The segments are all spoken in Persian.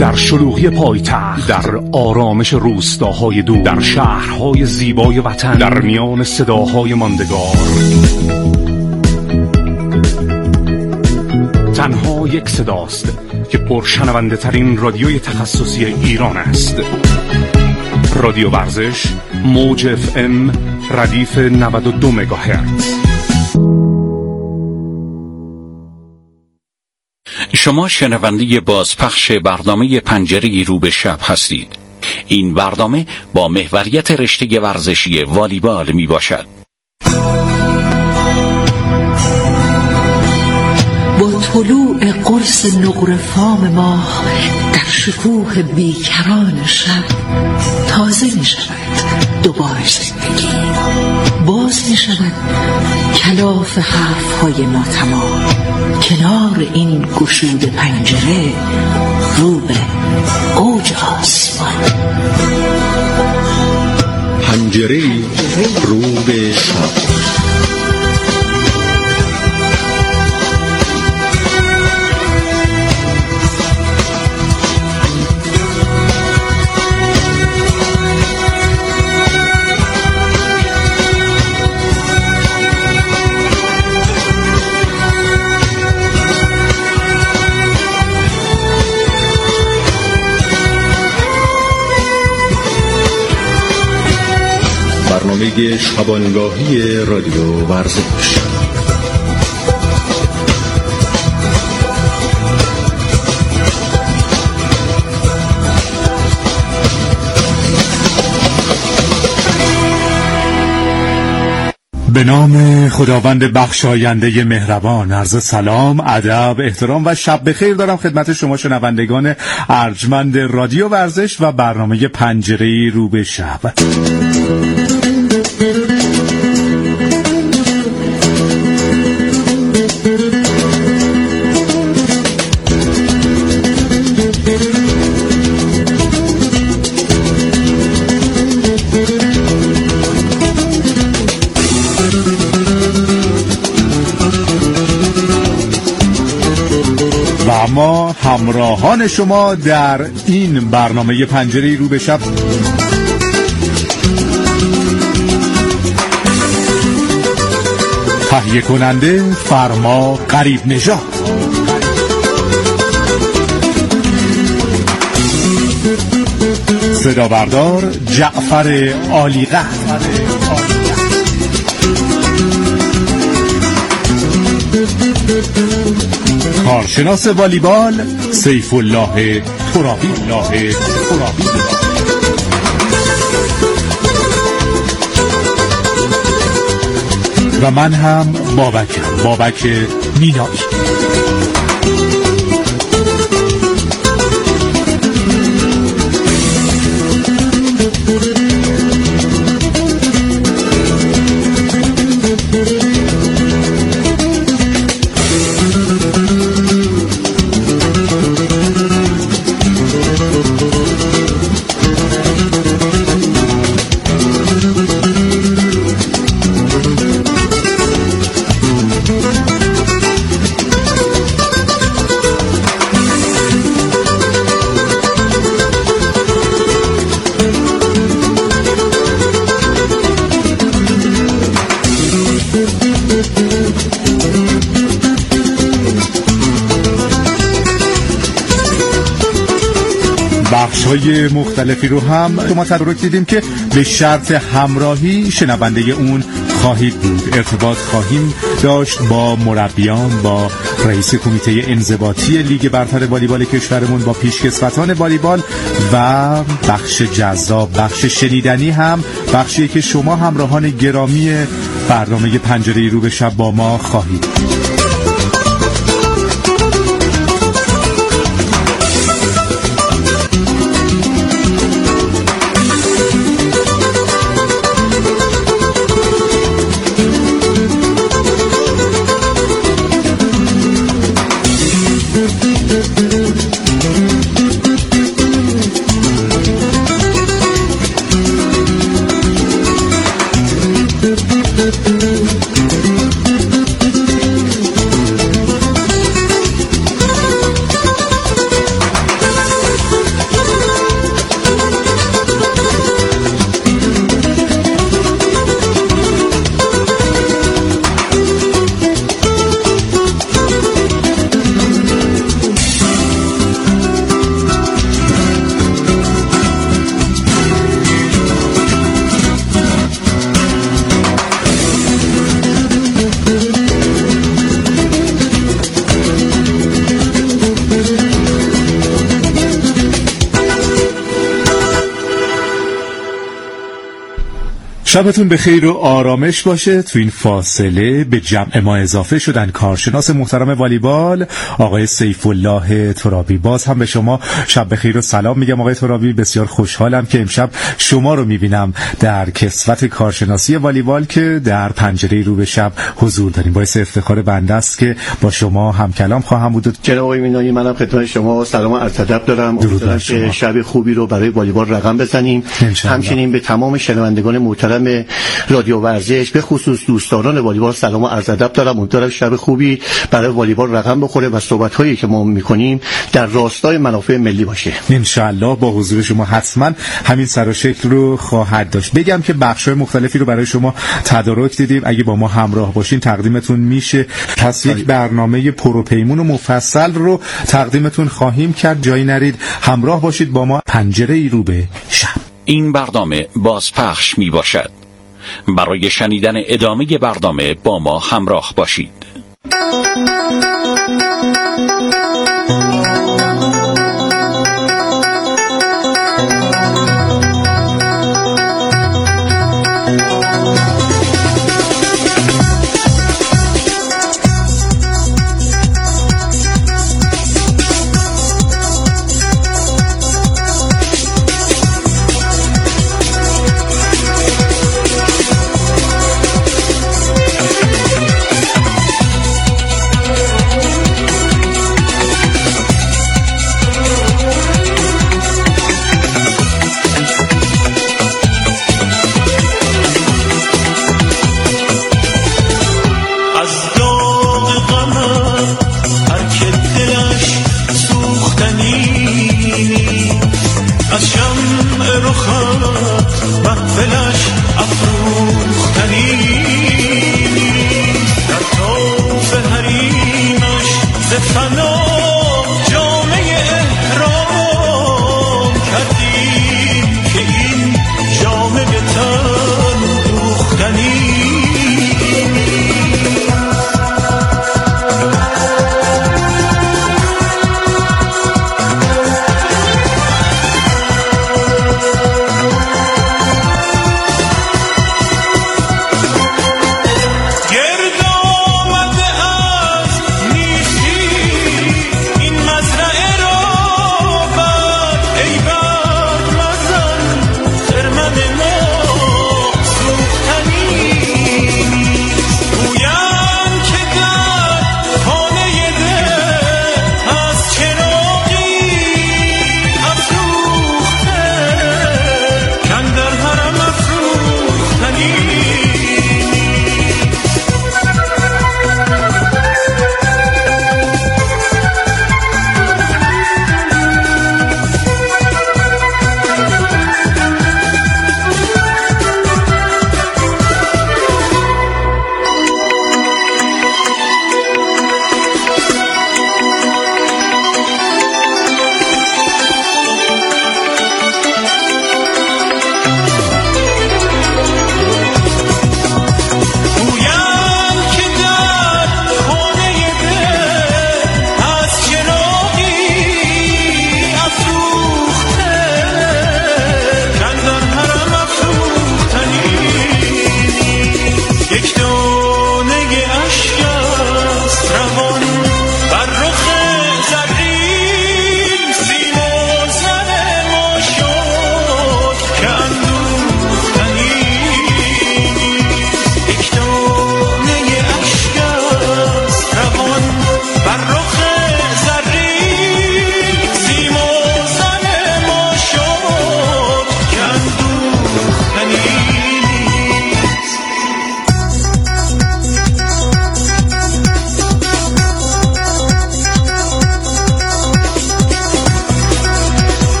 در شلوغی پایتخت، در آرامش روستاهای دور، در شهرهای زیبای وطن، در میان صداهای ماندگار، تنها یک صداست که پرشنونده ترین رادیوی تخصصی ایران است. رادیو ورزش، موج FM، ردیف 92 مگاهرتز. شما شنونده بازپخش برنامه پنجره رو به شب هستید. این برنامه با محوریت رشته ورزشی والیبال می باشد. با طلوع قرص نقره‌فام ماه در شکوه بیکران شب تازه می شود دوباره زندگی، باز می شود کلاف حرف‌های ناتمام. کنار این گشوده پنجره رو به اوج آسمان، پنجره رو به شب. برنامه شبانگاهی رادیو ورزش. به نام خداوند بخشاینده مهربان، عرض سلام، ادب، احترام و شب بخیر دارم خدمت شما شنوندگان ارجمند رادیو ورزش و برنامه پنجره رو به شب. و ما همراهان شما در این برنامه پنجره رو به شب تهیه کننده فرما قریب نژاد، صدا بردار جعفر عالیقدر، کارشناس والیبال سیف الله ترابی. و من هم بابک مینایی. بخش‌های مختلفی رو هم ما تدارک دیدیم که به شرط همراهی شنونده اون خواهید بود. ارتباط خواهیم داشت با مربیان، با رئیس کمیته انضباطی لیگ برتر والیبال کشورمون، با پیشکسوتان والیبال و بخش جذاب، بخش شنیدنی هم بخشی که شما همراهان گرامی برنامه پنجره رو به شب با ما خواهید. شبتون به خیر و آرامش باشه. تو این فاصله به جمع ما اضافه شدن کارشناس محترم والیبال آقای سیف الله ترابی. باز هم به شما شب به خیر و سلام میگم آقای ترابی. بسیار خوشحالم که امشب شما رو میبینم در کسوت کارشناسی والیبال که در پنجره رو به شب حضور داریم. باعث افتخار بنده است که با شما هم کلام خواهم بود. جناب آقای مینایی، منم خدمت شما سلام و عرض ادب دارم. امیدوارم که شب خوبی رو برای والیبال رقم بزنیم. همچنین به تمام شنوندگان محترم رادیو ورزش به خصوص دوستداران والیبال سلام و عرض ادب دارم. امیدوارم شب خوبی برای والیبال رقم بخوره و صحبت‌هایی که ما می‌کنیم در راستای منافع ملی باشه. ان شاءالله با حضور شما حتما همین سر و شکل رو خواهد داشت. بگم که بخش‌های مختلفی رو برای شما تدارک دیدیم. اگه با ما همراه باشین تقدیمتون میشه. پس یک برنامه پروپیمون و مفصل رو تقدیمتون خواهیم کرد. جایی نرید، همراه باشید با ما. پنجره رو به شب. این برنامه بازپخش می باشد. برای شنیدن ادامه برنامه با ما همراه باشید.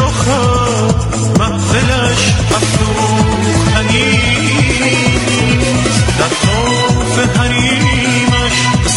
محفلش افروختنی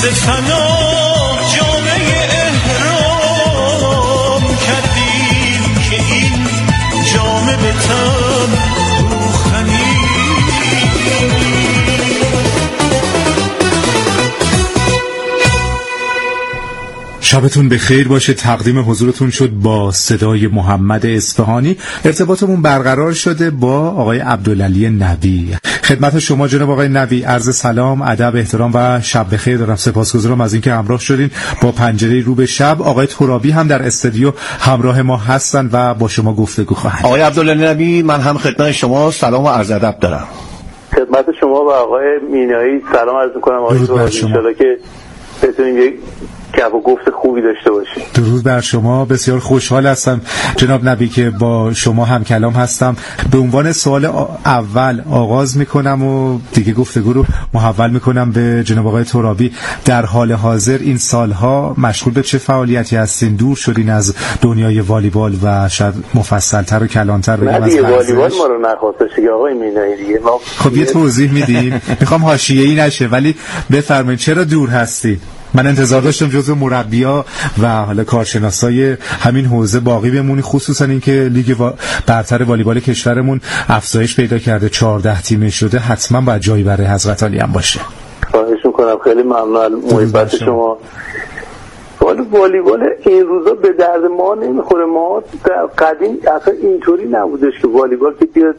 شبتون به خیر باشه. تقدیم حضورتون شد با صدای محمد اصفهانی. ارتباطمون برقرار شده با آقای عبدالعلی نبی. خدمت شما جناب آقای نبی عرض سلام، ادب، احترام و شب بخیر دارم. سپاسگزارم از اینکه همراه شدین با پنجره رو به شب. آقای ترابی هم در استودیو همراه ما هستن و با شما گفتگو خواهند. آقای عبدالعلی نبی، من هم خدمت شما سلام و عرض ادب دارم. خدمت شما و آقای مینایی سلام عرض می‌کنم. آقای ترابی، ان شاءالله که بتونیم یک گپ و گفت خوبی داشته باشیم. درود بر شما. بسیار خوشحال هستم جناب نبی که با شما هم کلام هستم. به عنوان سوال اول آغاز میکنم و دیگه گفتگو رو محول میکنم به جناب آقای ترابی. در حال حاضر این سالها مشغول به چه فعالیتی هستین؟ دور شدین از دنیای والیبال و شاید مفصل‌تر و کلان‌تر بگم از دیگه والیبال ما رو نخواستش دیگه آقای مینایی دیگه. خب یه توضیح میدین؟ میخوام حاشیه‌ای نشه ولی بفرمایید چرا دور هستی؟ من انتظار داشتم جزو مربی‌ها و حالا کارشناسای همین حوزه باقی بمونی، خصوصا اینکه لیگ برتر والیبال کشورمون افزایش پیدا کرده، 14 تیمه شده، حتما باید جایی برای حضرت علی هم باشه. خواهش می‌کنم. خیلی ممنون از محبت شما. والیبال این روزا به درد ما نمیخوره. ما در قدیم اصلا اینطوری نبودش که والیبال که بیاد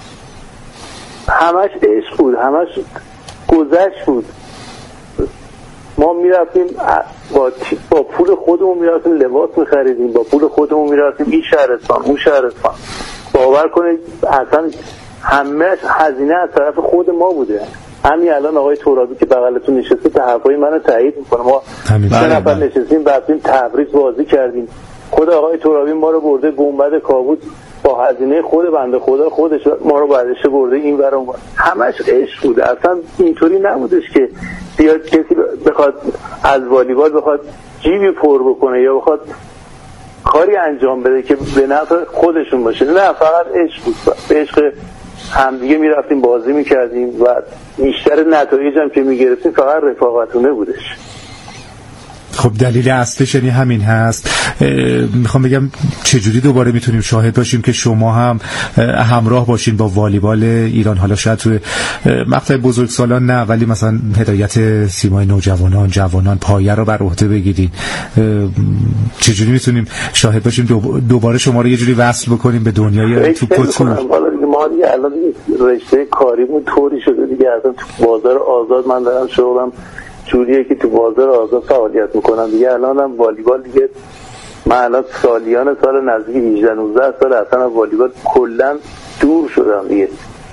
همش عشق بود، همش گذشت بود. ما میرفتیم با پول خودمون میرفتیم لباس میخریدیم، با پول خودمون میرفتیم این شهرستان اون شهرستان. باور کنید اصلا همه هزینه از طرف خود ما بوده. همین الان آقای ترابی که بغلتون نشسته تا حرفای منو تایید میکنه. ما 3 نفر نشستیم رفتیم تبریز بازی کردیم. خود آقای ترابی ما رو برده گنبد کاووس با هزینه خود بنده خدا خودش ما رو برداشته برده این ور اون ور. همش عشق بود. اصلا اینطوری نبودش که بیاد کسی بخواد از والیبال بخواد جیبی پر بکنه یا بخواد کاری انجام بده که به نفع خودشون باشه. نه، فقط عشق بود. به عشق همدیگه میرفتیم بازی میکردیم و بیشتر نتایج هم که میگرفتیم فقط رفاقتونه بودش. خب دلیل اصلیش یعنی همین هست. میخوام بگم چجوری دوباره میتونیم شاهد باشیم که شما هم همراه باشین با والیبال ایران، حالا شاید توی مقطع بزرگسالان نه ولی مثلا هدایت تیم‌های نوجوانان، جوانان پایه رو بر عهده بگیرین. چجوری میتونیم شاهد باشیم دوباره شما رو یه جوری وصل بکنیم به دنیای توپ و تور؟ ما دیگه الان رشته کاریمون طوری شده دیگه، اصلا تو بازار آزاد من دارم شغلم جوریه که تو بازار آزاد فعالیت میکنم دیگه. الانم والیبال دیگه من الان سالیان سال نزدیک 18-19 سال اصلا والیبال کلا دور شدم دیگه.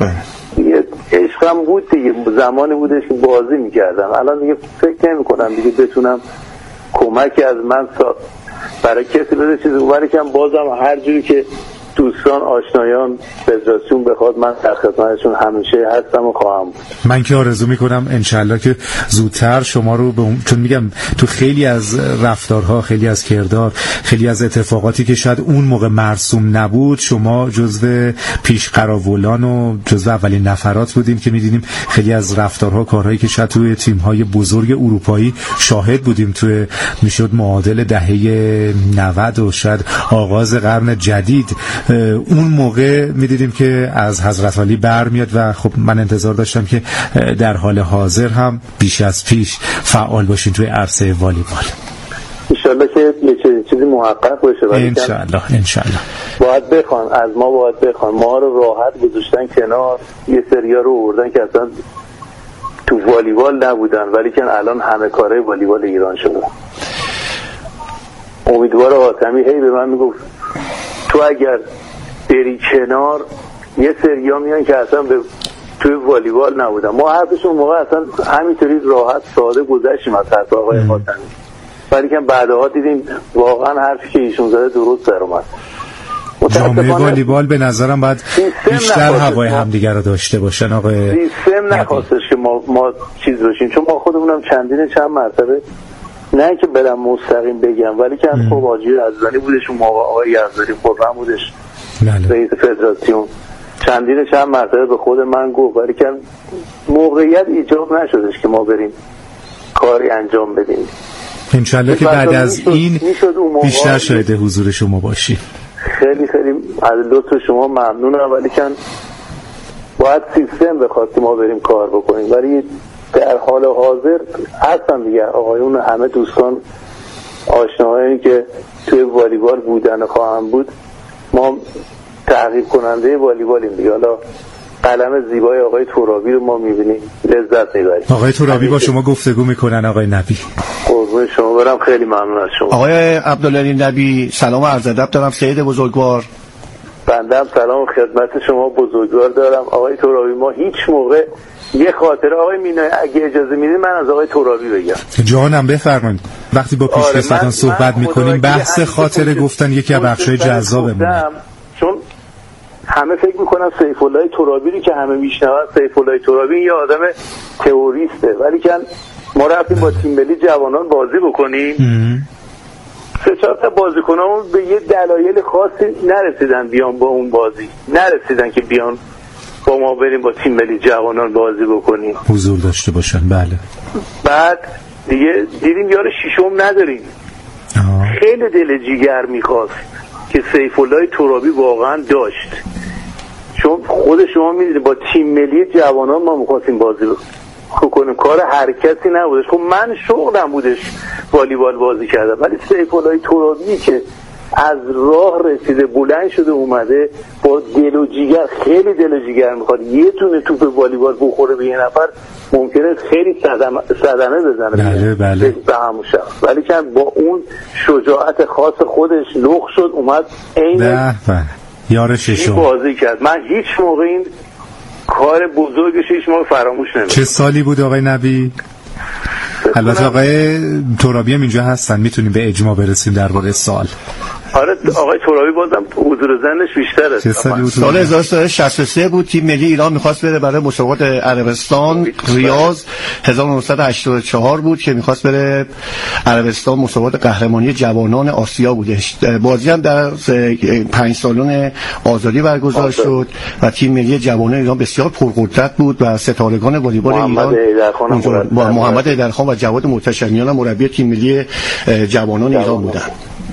عشقم بود دیگه، زمانی بودش که بازی میکردم. الان دیگه فکر نمیکنم دیگه بتونم کمکی از من برای کسی بده چیزی برای کم. بازم هر جوری که دوستان آشنایان فدراسیون بخواد من در خدمتشون همیشه هستم و خواهم بود. من که آرزو میکنم انشالله که زودتر شما رو چون میگم تو خیلی از رفتارها، خیلی از کردار، خیلی از اتفاقاتی که شاید اون موقع مرسوم نبود، شما جزو پیشقراولان و جزو اولین نفرات بودیم که میدیدیم خیلی از رفتارها، کارهایی که شاید توی تیم‌های بزرگ اروپایی شاهد بودیم توی میشد معادل دهه 90 و شاید آغاز قرن جدید. اون موقع میدیدیم که از حضرت علی برمیاد و خب من انتظار داشتم که در حال حاضر هم بیش از پیش فعال باشین توی عرصه والیبال. انشالله که یه چیزی محقق بشه. انشالله باید بخوان از ما، باید بخوان ما رو راحت گذاشتن کنار. یه سریا رو آوردن که اصلا تو والیبال نبودن ولی که الان همه کاره والیبال ایران شده. امیدوار حاتمی هی به من میگفت تو اگر بری کنار یه سریا میان که اصلا توی والیبال نبودن. ما حرفشون موقع اصلا همینطوری راحت ساده گذشتیم از حرف آقای حاتمی ولی که بعدها دیدیم واقعا حرفی که ایشون زده درست در اومد. جامعه والیبال به نظرم باید بیشتر هوای همدیگر رو داشته باشن. آقای سیستم نخواستش که ما چیز باشیم، چون ما خودمونم چند مرتبه نه که برم مستقیم بگم ولی که خب حاجی یزدانی بودش اون موقع، آقای یزدانی خودم بودش رئیس فدراسیون، چند مرتبه به خود من گفت ولی که موقعیت ایجاب نشدش که ما بریم کاری انجام بدیم. انشالله که بعد از این بیشتر شاید حضور شما باشی. خیلی خیلی از لطف شما ممنونم، ولی کن باید سیستم بخواد که ما بریم کار بکنیم، ولی در حال حاضر هستن دیگه آقایون، همه دوستان آشناهایی که توی والیبال بودن و خواهم بود، ما تعقیب کننده والیبالیم دیگه. حالا قلم زیبای آقای ترابی رو ما میبینیم، لذت میبریم. آقای ترابی با شما گفتگو میکنن. آقای نبی قربون شما برم، خیلی ممنون از شما. آقای عبدالعلی نبی سلام و عرض ادب دارم. سید بزرگوار بنده هم سلام خدمت شما بزرگوار دارم. آقای ترابی ما هیچ موقع یه خاطره، آقای مینای اگه اجازه میدید من از آقای ترابی بگم. جانم بفرمایید. وقتی با پیشکسوتان صحبت میکنیم بحث خاطره گفتن یکی از بخشای جذابمونه، چون همه فکر میکنن سیف الله ترابی رو که همه میشنون، سیف الله ترابی یه آدم تئوریسته، ولی که ما رفتیم با تیم ملی جوانان بازی بکنیم. 3-4 تا بازیکنامون به یه دلایل خاصی نرسیدن بیان با اون بازی، نرسیدن که بیان با ما بریم با تیم ملی جوانان بازی بکنیم، حضور داشته باشن. بله. بعد دیگه دیدیم یار شیشم نداریم. خیلی دل جیگر میخواست که سیف الله ترابی واقعا داشت، چون خود شما میدونید با تیم ملی جوانان ما میخواستیم بازی بکنیم، کار هر کسی نبودش. خب من شغلم بودش والیبال بازی کردم، ولی سیف الله ترابی که از راه رسیده بلند شده اومده با دل و جیگر، خیلی دل و جیگر میخواد یه تونه توپ والیبال بخوره به یه نفر ممکنه خیلی صدمه بزنه بله. به همون شخص، ولی که با اون شجاعت خاص خودش لخ شد اومد عین یار ششم بازی کرد. من هیچ موقع این کار بزرگش هیچ موقع فراموش نمی‌کنم. چه سالی بود آقای نبی؟ البته آقای ترابی هم اینجا هستن، میتونیم به اجماع برسیم درباره سال. آره آقای ترابی بازم حضور ذهنش بیشتره. سال 1963 بود. تیم ملی ایران میخواست بره برای مسابقات عربستان ریاض. 1984 بود که میخواست بره عربستان مسابقات قهرمانی جوانان آسیا بودش. بازی هم در 5 سالن آزادی برگزار شد و تیم ملی جوانان ایران بسیار پرقدرت بود و ستارگان والیبال ایران با محمد ایدرخان و جواد محتشمیان مربی تیم ملی جوانان ایران بودن.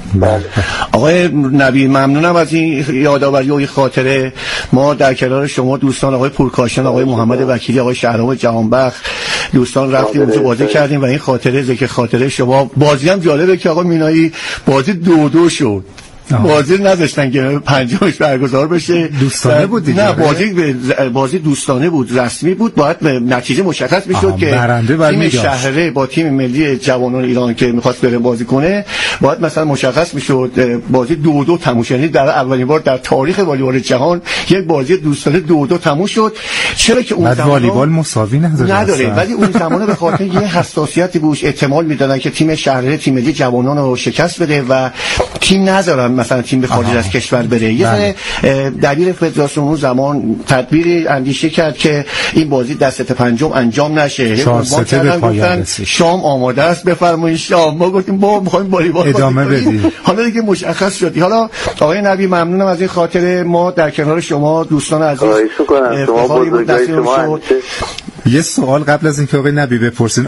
آقای نبی ممنونم از این یادآوری و این خاطره. ما در کنار شما دوستان آقای پورکاشان، آقای محمد وکیلی، آقای شهرام جهانبخش دوستان رفتیم اونجا بازی کردیم و این خاطره ذکر خاطره شما. بازی هم جالبه که آقا مینایی بازی 2-2 شد. بازی نداشتن که پنجمش برگزار بشه. دوستانه بود دیگه. نه بازی دوستانه بود، رسمی بود، باید نتیجه مشخص میشد که تیم شهره با تیم ملی جوانان ایران که میخواست بره بازی کنه باید مثلا مشخص میشد بازی 2-2 تموم شد. یعنی در اولین بار در تاریخ والیبال جهان یک بازی دوستانه 2-2 تموم شد. چرا که اون زمان والیبال مساوی نداره ولی اون زمان به خاطر یه حساسیتی بوش احتمال میدادن که تیم شهره تیم ملی جوانان رو شکست بده و تیم نذارن مثلا تیم به خارج از کشور بره. یه دبیر فدراسیون اون زمان تدبیری اندیشه کرد که این بازی در ست پنجم انجام نشه. گفتن شام آماده است بفرمایید شام. ما گفتیم ما می‌خوایم والیبال ادامه بدیم. حالا دیگه مشخص شد. حالا آقای نبی ممنونم از این خاطره. ما در کنار شما دوستان عزیز شما بزرگای شما. یه سوال قبل از اینکه آقای نبی بپرسین،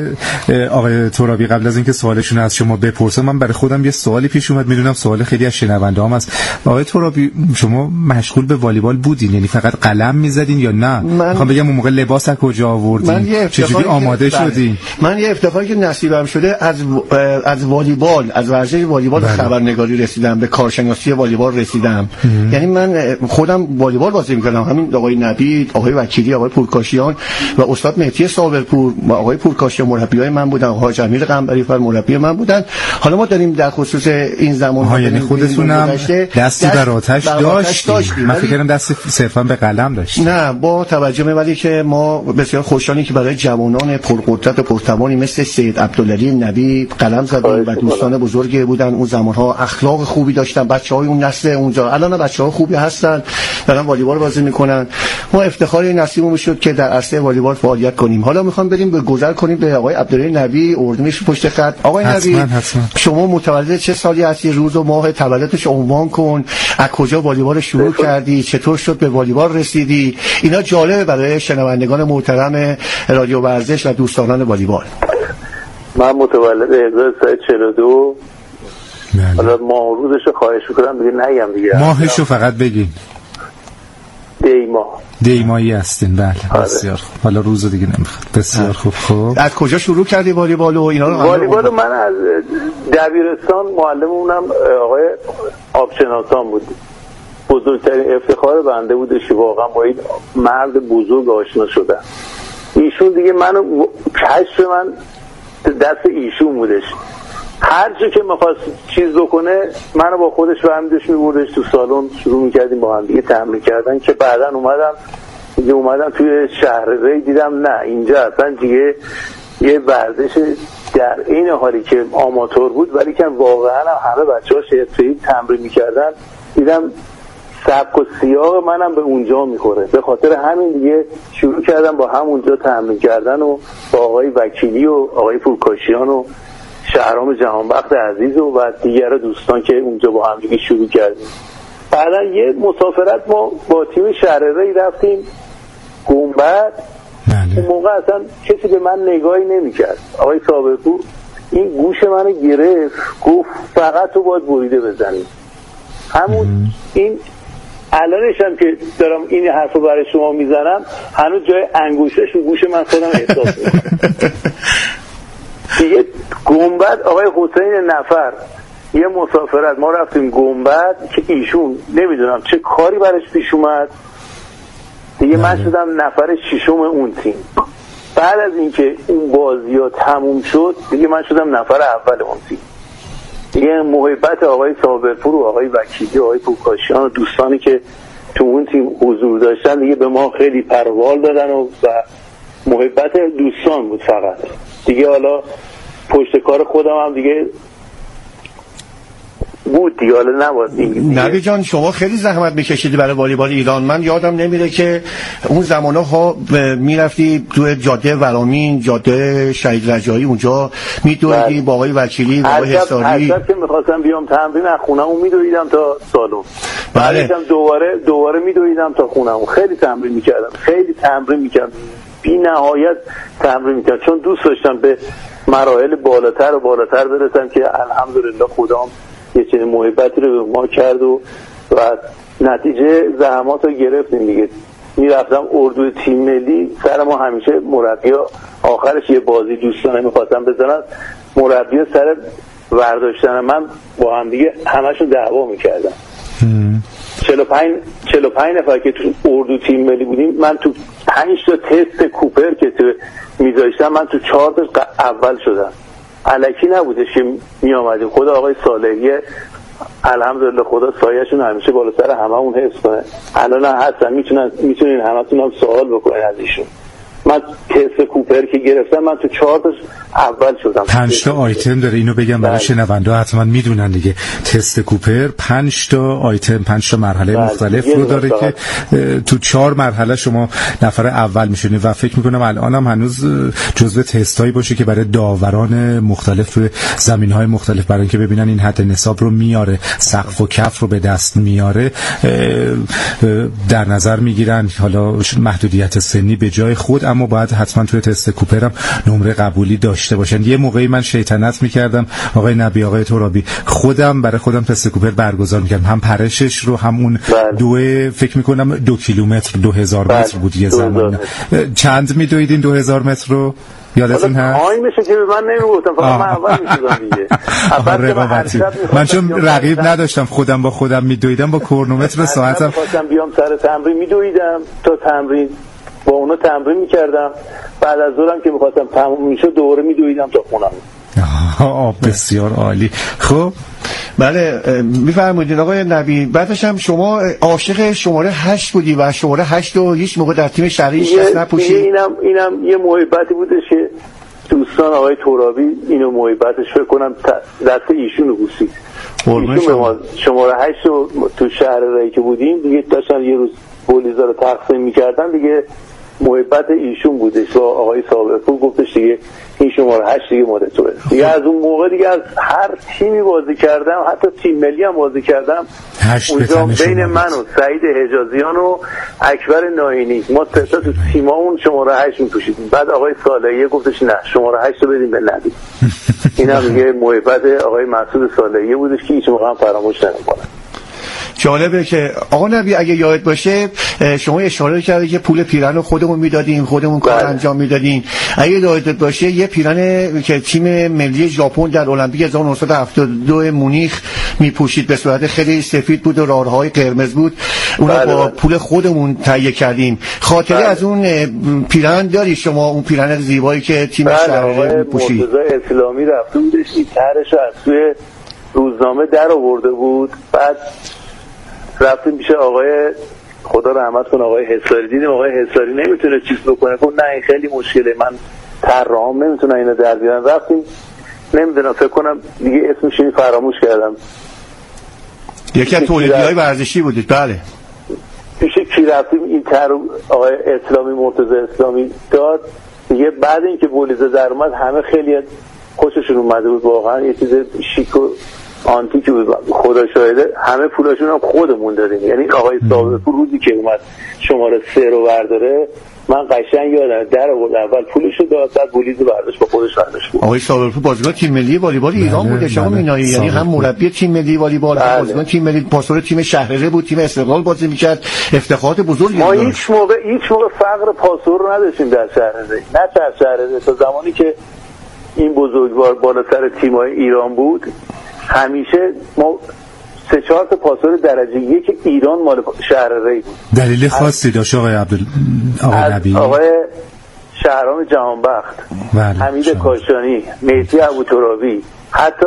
آقای ترابی قبل از اینکه سوالشون از شما بپرسم، من برای خودم یه سوالی پیش اومد، میدونم سوال خیلی از شنونده‌ام است. آقای ترابی شما مشغول به والیبال بودین؟ یعنی فقط قلم می‌زدین یا نه؟ میخوام بگم اون موقع لباس از کجا آوردین؟ چجوری آماده شدین؟ من یه افتخاری که نصیبم شده از والیبال، از ورزش والیبال خبرنگاری رسیدم، به کارشناسی والیبال رسیدم. یعنی من خودم والیبال بازی می‌کردم. همین آقای نبی، آقای وکیلی، آقای پورکاشیان و استاد مهدی صابرپور و آقای پورکاشیان مربیای من بودن، آقای جمیل قنبری فر مربی من بودن. حالا ما داریم در خصوص این زمان یعنی خودتونم دستی در آتش داشتیم. من فکر کردم دست صرفا به قلم داشتیم. نه، با توجه به ولی که ما بسیار خوشحالیم که برای جوانان پرقدرت و پرتوانی مثل سید عبدالعلی نبی قلم زدیم و دوستان بزرگی بودن. اون زمانها اخلاق خوبی داشتن بچهای اون نسل اونجا. الان بچه‌ها خوبی هستن، دارن والیبال بازی میکنن. ما افتخاری نصیبمون شد که در عرصه والیبال فعالیت کنیم. حالا میخوام بریم به گذر کنیم به آقای عبدالعلی نبی، اردنیش پشت خط. آقای نبی شما متولد چه سالی هستی؟ روز و ماه تولدش عنوان کن. از کجا والیبال شروع کردی؟ چطور شد به والیبال رسیدی؟ اینا جالبه برای شنوندگان محترم رادیو ورزش و دوستان والیبال. من متولد 1342. حالا ماه روزشو خواهش میکنم دیگه نگم دیگه. ماهشو فقط بگین. دیمایی هستین. بله بسیار خوب. حالا روزو دیگه نمیخواد. بسیار خوب. خب از کجا شروع کردی والیبال و اینا رو؟ والیبال من از دبیرستان معلممونم آقای آبشناسان بود. بزرگترین افتخار بنده بودش که واقعا با این مرد بزرگ آشنا شدم. ایشون دیگه منو کشف من دست ایشون بودش. هر جا که می‌خواست چیز بکنه منو با خودش برمی‌داشت می‌بردش تو سالن، شروع می‌کردیم با هم دیگه تمرین کردن که بعداً اومدم توی شهر ری دیدم نه اینجا اصلا دیگه یه ورزش در این حالی که آماتور بود ولی که واقعا همه بچه‌ها حرفه‌ای تمرین می‌کردن، دیدم سبک و سیاق منم به اونجا میخوره. به خاطر همین دیگه شروع کردم با همونجا تمرین کردن و با آقای وکیلی و آقای پورکاشیان و شهرام جهانبخت عزیز و دیگر دوستان که اونجا با هم دیگه شروع کردیم. بعدا یه مسافرت ما با تیم شهر ری رفتیم گنبد. اون موقع اصلا کسی به من نگاهی نمی‌کرد. آقای صابرپور این گوش منو گرفت، گفت فقط تو باید بریده بزنی. همون این الانش هم که دارم این حرفو برای شما میزنم هنوز جای انگوشش و گوش من خودم احساس میکنم. دیگه گنبد آقای حسین نفر یه مسافرت ما رفتیم گنبد که ایشون نمیدونم چه کاری برش پیش اومد دیگه من شدم نفر ششم اون تیم. بعد از اینکه اون بازی‌ها تموم شد دیگه من شدم نفر اول اون تیم. دیگه محبت آقای صابرپور و آقای وکیلی و آقای پورکاشیان و دوستانی که تو اون تیم حضور داشتن دیگه به ما خیلی پروال دادن و محبت دوستان بود فقط دیگه. حالا پشت کار خودم هم دیگه بود دیگه، حالا نباید نبی جان شما خیلی زحمت میکشیدی برای والیبال ایران. من یادم نمیره که اون زمانها میرفتی تو جاده ورامین، جاده شهید رجایی، اونجا میدویدی با آقای وکیلی، با آقای حساری. هر که میخواستم بیام تمرین از خونه‌مون میدویدم تا سالن. بعدش هم دوباره میدویدم تا خونه‌مون. خیلی تمرین میکردم بی نهایت تمرین میکردم چون دوست داشتم به مراحل بالاتر و بالاتر برسم که الحمدلله خدام یه چنین محبتی رو به ما کرد و نتیجه زحمات رو گرفتیم دیگه. میرفتم اردو تیم ملی، سر ما همیشه مربی‌ها آخرش یه بازی دوستانه میخواستم بزنن، مربی‌ها سر برداشتن من با هم دیگه همشون دعوا میکردن. 45 نفر که تو اردو تیم ملی بودیم، من تو 5 تا تست کوپر که تو میذاشتم من تو 4 تا اول شدم. الکی نبودش که می آمدیم. خدا آقای صالحی الحمدلله خدا سایه‌شون همیشه بالا سر هممون حفظ کنه. الان هستن میتونین همتون هم سوال بکنین از ایشون. من تست کوپر که گرفتم من تو 4 تا اول شدم. 5 تا آیتم داره، اینو بگم برای شنونده حتما میدونن دیگه. تست کوپر 5 تا آیتم، 5 تا مرحله مختلف رو داره که تو 4 مرحله شما نفر اول میشونید و فکر میکنم الانم هنوز جزو تستایی باشه که برای داوران مختلف توی زمینهای مختلف برای اینکه ببینن این حد نصاب رو میاره، سقف و کف رو به دست میاره، در نظر میگیرن. حالا محدودیت سنی به جای خود، اما باید حتما توی تست کوپر هم نمره قبولی داشته باشن. یه موقعی من شیطنت میکردم آقای نبی، آقای ترابی، خودم برای خودم تست کوپر برگزار میکردم، هم پرشش رو هم اون فکر میکنم 2 کیلومتر 2000 متر بود یه زمان. چند میدویدین 2000 متر رو؟ یادتون هست؟ آی میشه که من نمیگفتم، فقط من اول میشدم دیگه. من چون رقیب نداشتم خودم با خودم میدویدم با کرونومتر ساعتم. میخواستم بیام سر تمرین میدویدم تا تمرین با اونا تمرین میکردم، بعد از ظهرم که میخواستم تموم میشد دوباره میدویدم تا خونم. بسیار عالی. خب بله میفرمایید آقای نبی. بعدش هم شما عاشق شماره 8 بودی و شماره 8 رو هیچ موقع در تیم شهری شخص نپوشید. اینم یه محبتی بودش که دوستان آقای ترابی اینو محبتش فکر کنم دست ایشون رو بوسید. ایشون به ما شماره 8 رو تو شهر ری که بودیم دیگه داشتن یه روز پولیزا رو تقسیم میکردن دیگه، محبت ایشون بودش با آقای صابرپور، گفتش دیگه این شماره 8 دیگه مال توه دیگه. از اون موقع دیگه از هر تیمی بازی کردم، حتی تیم ملی هم بازی کردم، اونجا بین من و سعید حجازیان و اکبر ناینی ما سه تا تو تیمامون شماره 8 می‌پوشیدیم. بعد آقای صالحی گفتش نه شماره 8 رو بدیم به نبی. اینا میگه محبت آقای مسعود صالحی بودش که هیچ موقع هم فراموش نمی‌کنم. جالبه که آقا نبی اگه یاد باشه شما اشاره کردی که پول پیرن رو خودمون میدادیم، خودمون کار انجام میدادیم. اگه یادت باشه یه پیرن که تیم ملی ژاپن در المپیک 1972 مونیخ میپوشید به صورت خیلی سفید بود و راههای قرمز بود، اون با پول خودمون تهیه کردیم. خاطره از اون پیرن داری شما؟ اون پیرن زیبایی که تیم شهر میپوشید. مرتضی اسلامی رفته بودش این طرحش از توی روزنامه در آورده بود. بعد رفتیم پیش آقای خدا رحمت کنه آقای حساری، دیدیم آقای حساری نمیتونه چیز بکنه، گفت نه این خیلی مشکله، من طراحام نمیتونن اینو در بیارن. رفتیم نمیدونم فکر کنم دیگه اسمش رو فراموش کردم، یکی از تولیدی‌های ورزشی بودید. بله پیش کی رفتیم این طرح آقای اسلامی مرتضی اسلامی داد دیگه. بعد اینکه بولیزه در اومد همه خیلی خوششون اومده بود، واقعا یه چیز شیک و آنتیک بود. خدا شاهده همه پولاشون هم خودمون دادیم. یعنی آقای صابرپور روزی که اومد شماره 3 رو برداره من قشنگ یادم در آورد، اول پولشو داد بعد بولیزو برداشت با خودش برداشت بود. آقای صابرپور بازیکن تیم ملی والیبال ایران بوده شما مینایی، یعنی هم مربی تیم ملی والیبال، هم بازیکن تیم ملی، پاسور تیم شهرره بود، تیم استقلال بازی میکرد، افتخارات بزرگی ما هیچ موقع فقر پاسور رو نداشتیم در شهرره، نه در شهرره تا زمانی که این بزرگوار بالاتر تیم‌های ایران بود همیشه ما 3-4 تا پاسور درجه 1 ایران مال شهر ری بود. دلیل خاصی داشت آقای نبی؟ آقای شهرام جهانبخت، حمید کاشانی، مهدی ابوترابی، حتی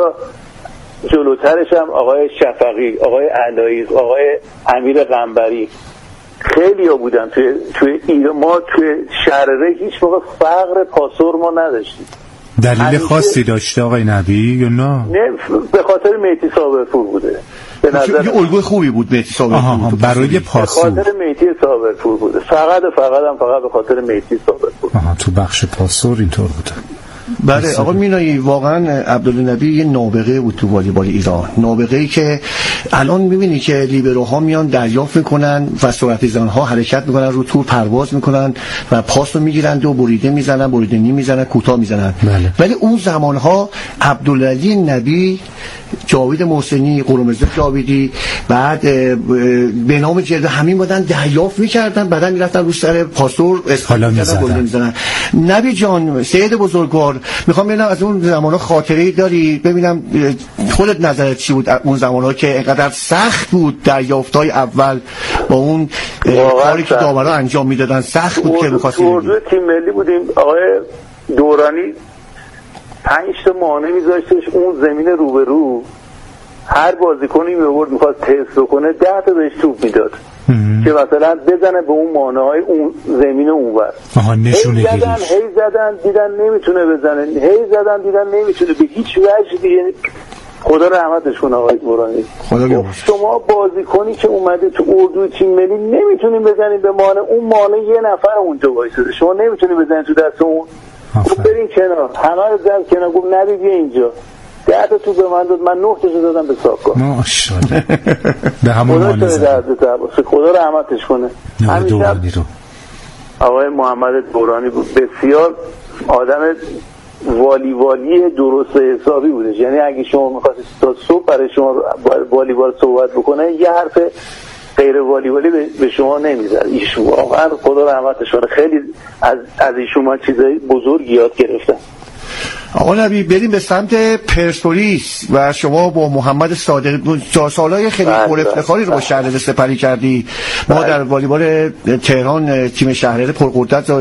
جلوترش هم آقای شفقی، آقای علایی، آقای امیر قنبری، خیلی ها بودن توی ایران. ما توی شهر ری هیچ موقع فقر پاسور ما نداشتیم. دلیل خاصی داشته آقای نبی یا نه؟ نه به خاطر مهدی صابرپور بوده. به نظر یه الگوی خوبی بود مهدی صابرپور برای پاسور. به خاطر مهدی صابرپور بوده. فقط به خاطر مهدی صابرپور. تو بخش پاسور اینطور بوده. بله آقا مینایی واقعا عبدالنبی یه نابغه بود تو والیبال ایران، نابغه‌ای که الان می‌بینی که لیبروها میان دریافت میکنن و سرعتیزن‌ها حرکت میکنن، رو تور پرواز میکنن و پاس رو میگیرن و بریده میزنن، بریده نیم میزنن، کوتاه میزنن. ولی اون زمانها عبدالعلی نبی، جاوید محسنی، قرمزه جاویدی، بعد به نام جلوه همین بودن دریافت میکردن، بعدا میرفتن رو سر پاسور حالا میزدن. نبی جان، سید بزرگوار، میخوام ببینم از اون زمانها خاطره‌ای داری؟ ببینم خودت نظرت چی بود اون زمانها که اینقدر سخت بود دریافت‌های اول با اون کاری که داورا انجام میدادن، سخت بود که می‌خواستیم. تیم ملی بودیم آقای دورانی 5 تا مانع میذاشتش اون زمین روبرو، هر بازیکنی میورد میخواد تست بکنه 10 تا بهش توپ میداد که مثلا بزنه به اون مانع‌های اون زمین اونور. نشونه گیری. هی زدن دیدن نمیتونه بزنه، هی زدن دیدن نمیتونه، به هیچ وجه دیگه. خدا رحمتش کنه آقای دورانی. شما بازیکنی که اومده تو اردوی تیم ملی نمیتونین بزنین به مانع، اون مانع یه نفر اونجا وایساده، شما نمیتونین بزنین تو دست اون. گفت برین کنار، همه رو زد کنار، گفت نبی بیا اینجا. 10 تا تو به من داد، من 9 تاشو دادم به صاحبکار. ماشاءالله. به همون مانع زد. خدا رحمتش کنه. همیشه آقای محمد دورانی بود، بسیار آدم والیبالی درست حسابی بودش. یعنی اگه شما می‌خواستید تا صبح برای شما والیبال صحبت بکنه یه حرف غیر والیبالی به شما نمیزد. ایشون واقعا خدا رحمتش کنه، خیلی از ایشون من چیزای بزرگ یاد گرفتم. آقا نبی بریم به سمت پرسپولیس و شما با محمد صادق سالهای خیلی پر افتخاری رو با شهرره سپری کردی. ما در والیبال تهران تیم شهرره پرقدرت